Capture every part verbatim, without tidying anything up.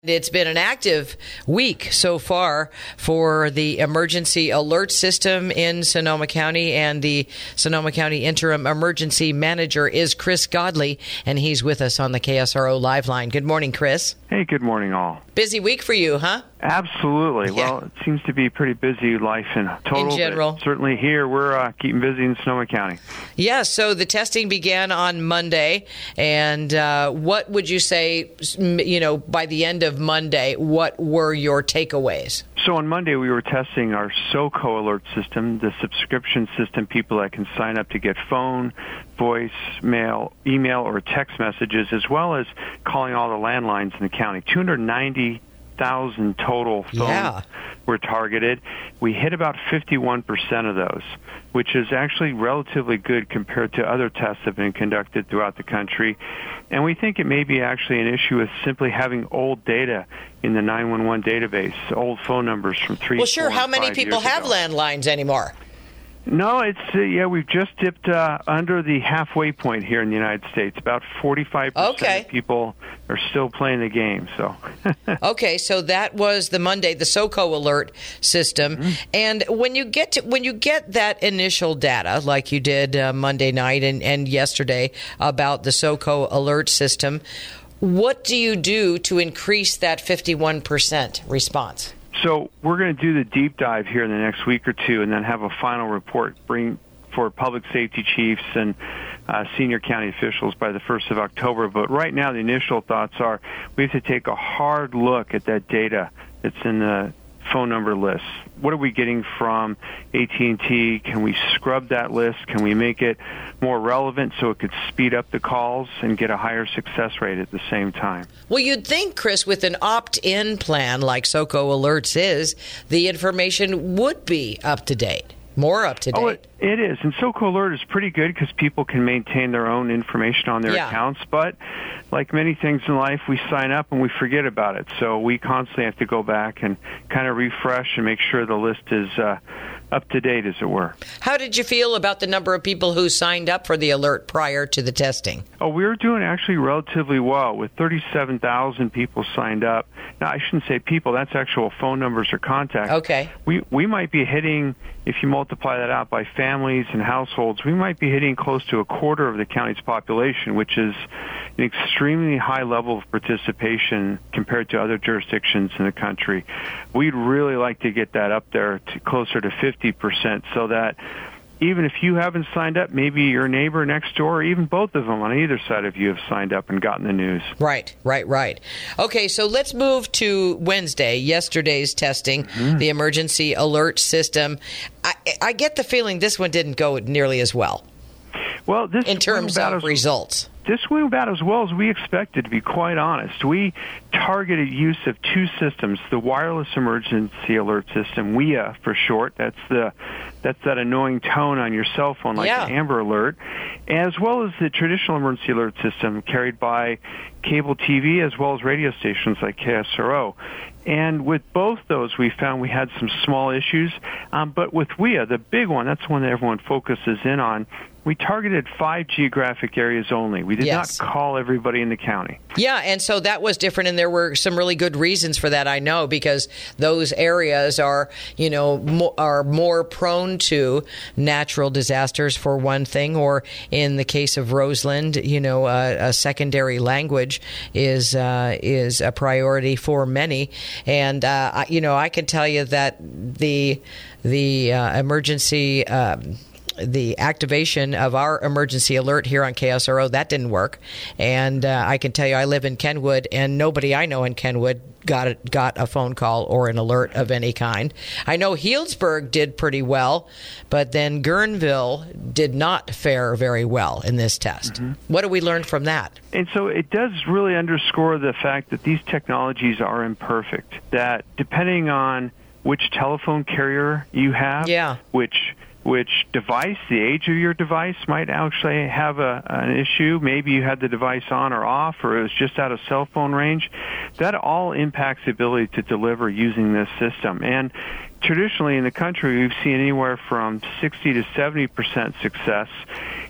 It's been an active week so far for the emergency alert system in Sonoma County, and the Sonoma County interim emergency manager is Chris Godley, and he's with us on the K S R O Live Line. Good morning, Chris. Hey, good morning, all. Busy week for you, huh? Absolutely. Yeah. Well, it seems to be pretty busy life in total. In general. Certainly here, we're uh, keeping busy in Sonoma County. Yeah, so the testing began on Monday, and uh, what would you say, you know, by the end of Monday, what were your takeaways? So on Monday, we were testing our SoCo alert system, the subscription system, people that can sign up to get phone, voice, mail, email, or text messages, as well as calling all the landlines in the county. two hundred ninety thousand total phones yeah. were targeted. We hit about fifty-one percent of those, which is actually relatively good compared to other tests that have been conducted throughout the country. And we think it may be actually an issue with simply having old data in the nine one one database, old phone numbers from three, Well, sure. four, How many five people years have ago. landlines anymore? No, it's uh, yeah. We've just dipped uh, under the halfway point here in the United States. About forty-five percent Okay. of people are still playing the game. So, Okay, so that was the Monday, the SoCo alert system. Mm-hmm. And when you get to, when you get that initial data, like you did uh, Monday night and, and yesterday about the SoCo alert system, what do you do to increase that fifty-one percent response? So we're going to do the deep dive here in the next week or two, and then have a final report bring for public safety chiefs and uh, senior county officials by the first of October. But right now, the initial thoughts are we have to take a hard look at that data that's in the phone number list. What are we getting from A T and T? Can we scrub that list? Can we make it more relevant so it could speed up the calls and get a higher success rate at the same time? Well, you'd think, Chris, with an opt-in plan like SoCo Alerts is, the information would be up to date, more up to date. Oh, it, it is. And SoCo Alert is pretty good because people can maintain their own information on their Yeah. accounts. But like many things in life, we sign up and we forget about it. So we constantly have to go back and kind of refresh and make sure the list is uh, up to date, as it were. How did you feel about the number of people who signed up for the alert prior to the testing? Oh, we were doing actually relatively well with thirty-seven thousand people signed up. Now, I shouldn't say people. That's actual phone numbers or contacts. Okay. We we might be hitting, if you multiply that out by families and households, we might be hitting close to a quarter of the county's population, which is an extremely high level of participation compared to other jurisdictions in the country. We'd really like to get that up there to closer to fifty percent so that even if you haven't signed up, maybe your neighbor next door, or even both of them on either side of you have signed up and gotten the news. Right, right, right. Okay, so let's move to Wednesday, yesterday's testing, mm-hmm. the emergency alert system. I, I get the feeling this one didn't go nearly as well. Well, this in terms of as, results. This went about as well as we expected, to be quite honest. We targeted use of two systems, the wireless emergency alert system, W E A for short. That's the that's that annoying tone on your cell phone like yeah. the Amber Alert, as well as the traditional emergency alert system carried by cable T V as well as radio stations like K S R O. And with both those, we found we had some small issues. Um, but with W E A, the big one, that's the one that everyone focuses in on, we targeted five geographic areas only. We did yes. not call everybody in the county. Yeah, and so that was different, and there were some really good reasons for that, I know, because those areas are, you know, mo- are more prone to natural disasters, for one thing, or in the case of Roseland, you know, uh, a secondary language is uh, is a priority for many. And, uh, I, you know, I can tell you that the, the uh, emergency... Um, the activation of our emergency alert here on K S R O, that didn't work. And uh, I can tell you I live in Kenwood, and nobody I know in Kenwood got a, got a phone call or an alert of any kind. I know Healdsburg did pretty well, but then Guerneville did not fare very well in this test. Mm-hmm. What do we learn from that? And so it does really underscore the fact that these technologies are imperfect, that depending on which telephone carrier you have, yeah. which... which device, the age of your device might actually have a, an issue. Maybe you had the device on or off, or it was just out of cell phone range. That all impacts the ability to deliver using this system. And traditionally in the country, we've seen anywhere from sixty to seventy percent success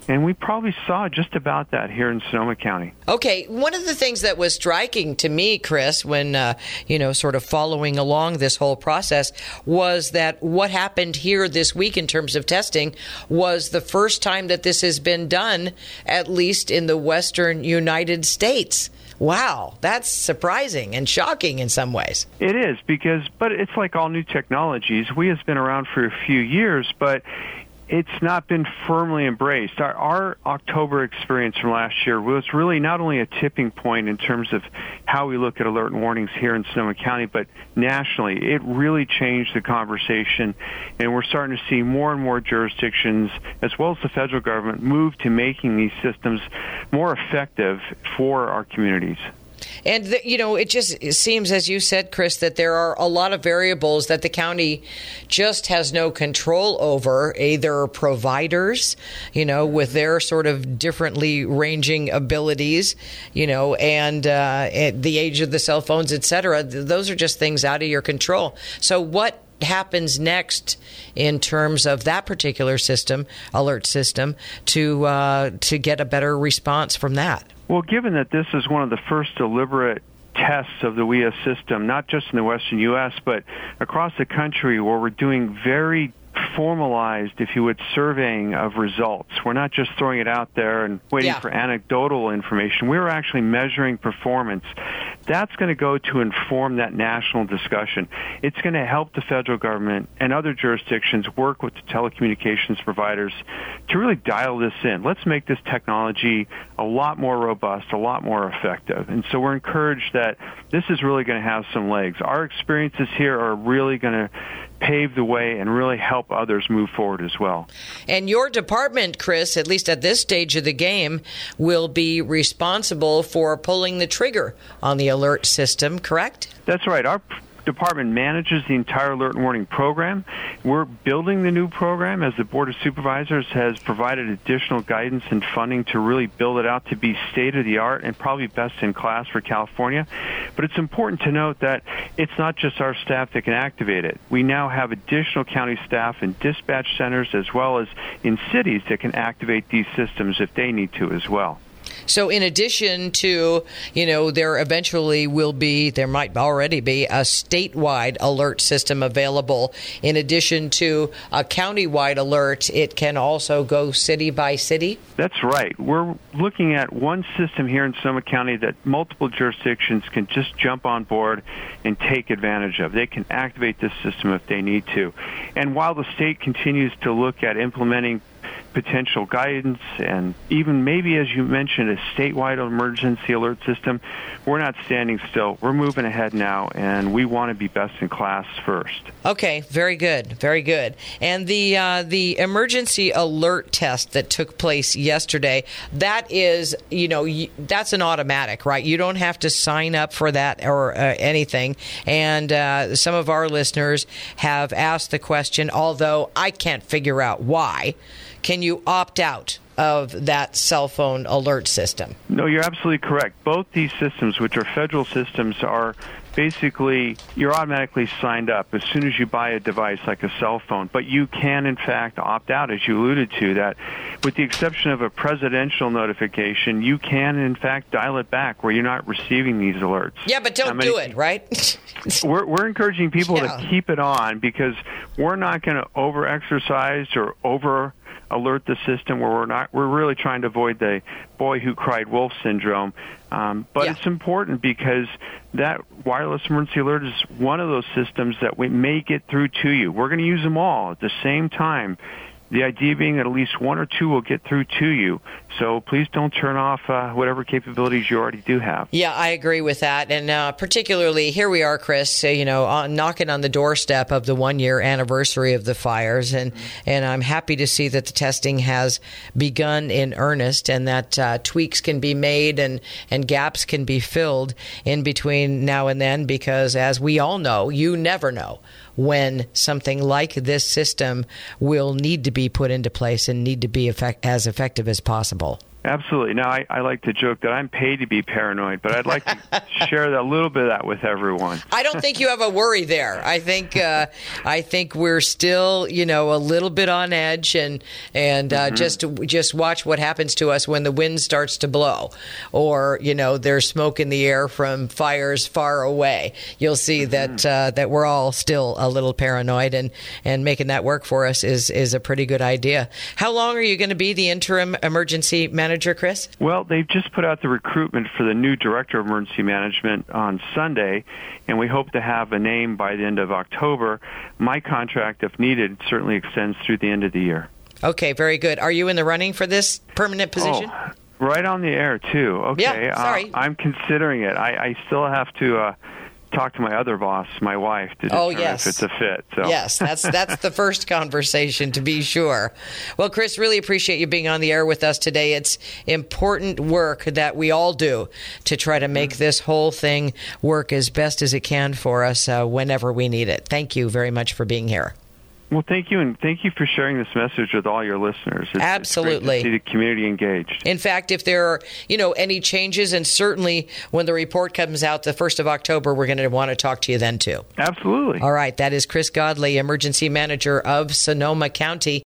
And we probably saw just about that here in Sonoma County. Okay, one of the things that was striking to me, Chris, when, uh, you know, sort of following along this whole process, was that what happened here this week in terms of testing was the first time that this has been done, at least in the western United States. Wow, that's surprising and shocking in some ways. It is, because, but it's like all new technologies. We have been around for a few years, but it's not been firmly embraced. Our, our October experience from last year was really not only a tipping point in terms of how we look at alert and warnings here in Sonoma County, but nationally. It really changed the conversation, and we're starting to see more and more jurisdictions, as well as the federal government, move to making these systems more effective for our communities. And, the, you know, it just it seems, as you said, Chris, that there are a lot of variables that the county just has no control over, either providers, you know, with their sort of differently ranging abilities, you know, and uh, at the age of the cell phones, et cetera. Those are just things out of your control. So what happens next in terms of that particular system, alert system, to uh, to get a better response from that? Well, given that this is one of the first deliberate tests of the W I A system, not just in the western U S, but across the country, where we're doing very formalized, if you would, surveying of results. We're not just throwing it out there and waiting yeah. for anecdotal information. We're actually measuring performance. That's going to go to inform that national discussion. It's going to help the federal government and other jurisdictions work with the telecommunications providers to really dial this in. Let's make this technology a lot more robust, a lot more effective. And so we're encouraged that this is really going to have some legs. Our experiences here are really going to pave the way and really help others move forward as well. And your department, Chris, at least at this stage of the game, will be responsible for pulling the trigger on the alert system, correct? That's right. Our department manages the entire alert and warning program. We're building the new program as the Board of Supervisors has provided additional guidance and funding to really build it out to be state-of-the-art and probably best in class for California. But it's important to note that it's not just our staff that can activate it. We now have additional county staff in dispatch centers as well as in cities that can activate these systems if they need to as well. So in addition to, you know, there eventually will be, there might already be a statewide alert system available. In addition to a countywide alert, it can also go city by city? That's right. We're looking at one system here in Sonoma County that multiple jurisdictions can just jump on board and take advantage of. They can activate this system if they need to. And while the state continues to look at implementing potential guidance and even maybe, as you mentioned, a statewide emergency alert system, we're not standing still. We're moving ahead now, and we want to be best in class first. Okay, very good, very good. And the uh, the emergency alert test that took place yesterday, that is, you know, that's an automatic, right? You don't have to sign up for that or uh, anything. And uh, some of our listeners have asked the question, although I can't figure out why. Can you opt out of that cell phone alert system? No, you're absolutely correct. Both these systems, which are federal systems, are basically, you're automatically signed up as soon as you buy a device like a cell phone. But you can, in fact, opt out, as you alluded to, that with the exception of a presidential notification, you can, in fact, dial it back where you're not receiving these alerts. Yeah, but don't many, do it, right? we're, we're encouraging people yeah. to keep it on because we're not going to over-exercise or over alert the system where we're not, we're really trying to avoid the boy who cried wolf syndrome. Um, but yeah. it's important because that wireless emergency alert is one of those systems that we may get through to you. We're going to use them all at the same time. The idea being that at least one or two will get through to you. So please don't turn off uh, whatever capabilities you already do have. Yeah, I agree with that. And uh, particularly, here we are, Chris, uh, you know, uh, knocking on the doorstep of the one-year anniversary of the fires. And, mm-hmm. and I'm happy to see that the testing has begun in earnest and that uh, tweaks can be made and, and gaps can be filled in between now and then because, as we all know, you never know when something like this system will need to be put into place and need to be effect- as effective as possible. Absolutely. Now, I, I like to joke that I'm paid to be paranoid, but I'd like to share that, a little bit of that with everyone. I don't think you have a worry there. I think uh, I think we're still, you know, a little bit on edge, and and uh, mm-hmm. just just watch what happens to us when the wind starts to blow, or you know, there's smoke in the air from fires far away. You'll see mm-hmm. that uh, that we're all still a little paranoid, and, and making that work for us is is a pretty good idea. How long are you going to be the interim emergency manager? Manager, Chris? Well, they've just put out the recruitment for the new Director of Emergency Management on Sunday, and we hope to have a name by the end of October. My contract, if needed, certainly extends through the end of the year. Okay, very good. Are you in the running for this permanent position? Oh, right on the air, too. Okay. Yeah, sorry. Uh, I'm considering it. I, I still have to... Uh, talk to my other boss, my wife, to determine oh, yes. if it's a fit. So. Yes, that's that's the first conversation, to be sure. Well, Chris, really appreciate you being on the air with us today. It's important work that we all do to try to make this whole thing work as best as it can for us uh, whenever we need it. Thank you very much for being here. Well, thank you, and thank you for sharing this message with all your listeners. It's, Absolutely. It's great to see the community engaged. In fact, if there are, you know, any changes, and certainly when the report comes out the first of October, we're going to want to talk to you then, too. Absolutely. All right. That is Chris Godley, Emergency Manager of Sonoma County.